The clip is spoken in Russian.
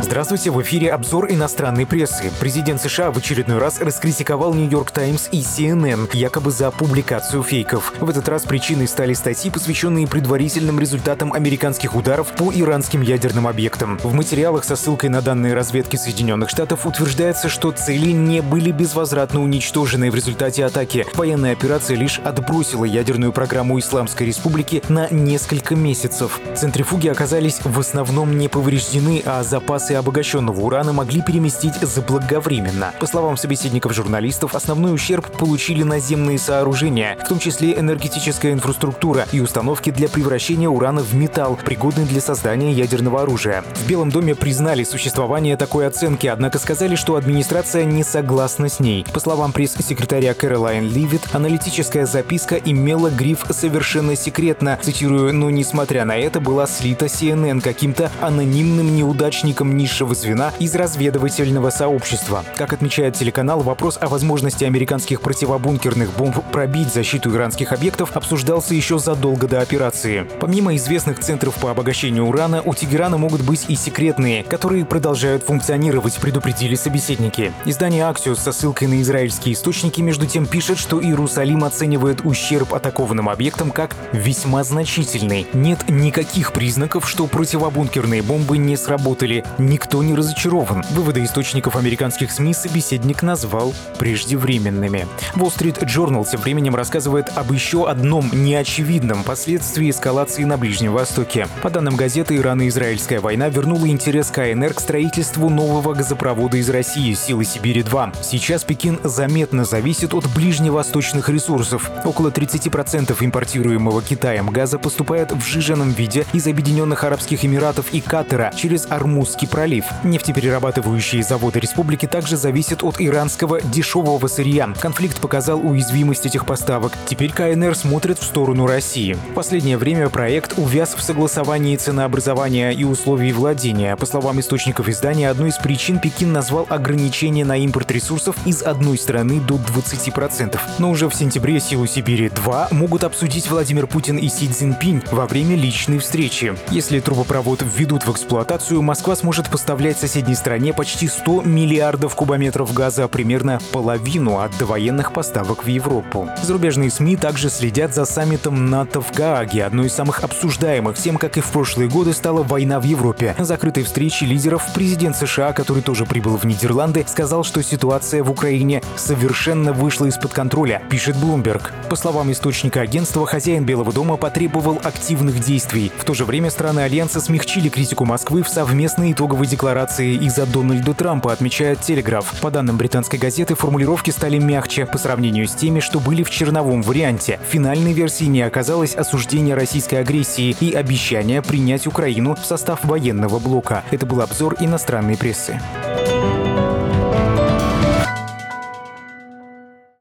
Здравствуйте, в эфире обзор иностранной прессы. Президент США в очередной раз раскритиковал Нью-Йорк Таймс и CNN, якобы за публикацию фейков. В этот раз причиной стали статьи, посвященные предварительным результатам американских ударов по иранским ядерным объектам. В материалах со ссылкой на данные разведки Соединенных Штатов утверждается, что цели не были безвозвратно уничтожены в результате атаки. Военная операция лишь отбросила ядерную программу Исламской Республики на несколько месяцев. Центрифуги оказались в основном не повреждены, а запасы обогащенного урана могли переместить заблаговременно. По словам собеседников журналистов, основной ущерб получили наземные сооружения, в том числе энергетическая инфраструктура и установки для превращения урана в металл, пригодный для создания ядерного оружия. В Белом доме признали существование такой оценки, однако сказали, что администрация не согласна с ней. По словам пресс-секретаря Кэролайн Левитт, аналитическая записка имела гриф «совершенно секретно», цитирую, «но несмотря на это была слита CNN каким-то анонимным неудачником низшего звена из разведывательного сообщества». Как отмечает телеканал, вопрос о возможности американских противобункерных бомб пробить защиту иранских объектов обсуждался еще задолго до операции. Помимо известных центров по обогащению урана, у Тегерана могут быть и секретные, которые продолжают функционировать, предупредили собеседники. Издание Axios со ссылкой на израильские источники между тем пишет, что Иерусалим оценивает ущерб атакованным объектам как весьма значительный. Нет никаких признаков, что противобункерные бомбы не сработали. Никто не разочарован. Выводы источников американских СМИ собеседник назвал преждевременными. Wall Street Journal тем временем рассказывает об еще одном неочевидном последствии эскалации на Ближнем Востоке. По данным газеты, ирано-израильская война вернула интерес КНР к строительству нового газопровода из России «Силы Сибири-2». Сейчас Пекин заметно зависит от ближневосточных ресурсов. Около 30% импортируемого Китаем газа поступает в сжиженном виде из Объединенных Арабских Эмиратов и Катара через Ормузский пролив. Нефтеперерабатывающие заводы республики также зависят от иранского дешевого сырья. Конфликт показал уязвимость этих поставок. Теперь КНР смотрит в сторону России. В последнее время проект увяз в согласовании ценообразования и условий владения. По словам источников издания, одной из причин Пекин назвал ограничение на импорт ресурсов из одной страны до 20%. Но уже в сентябре «Силу Сибири-2» могут обсудить Владимир Путин и Си Цзиньпинь во время личной встречи. Если трубопровод введут в эксплуатацию, Москва сможет поставлять соседней стране почти 100 миллиардов кубометров газа, примерно половину от довоенных поставок в Европу. Зарубежные СМИ также следят за саммитом НАТО в Гааге. Одной из самых обсуждаемых тем, как и в прошлые годы, стала война в Европе. На закрытой встрече лидеров президент США, который тоже прибыл в Нидерланды, сказал, что ситуация в Украине совершенно вышла из-под контроля, пишет Bloomberg. По словам источника агентства, хозяин Белого дома потребовал активных действий. В то же время страны Альянса смягчили критику Москвы в совместной итоговой декларации из-за Дональда Трампа, отмечает Телеграф. По данным британской газеты, формулировки стали мягче по сравнению с теми, что были в черновом варианте. В финальной версии не оказалось осуждения российской агрессии и обещания принять Украину в состав военного блока. Это был обзор иностранной прессы.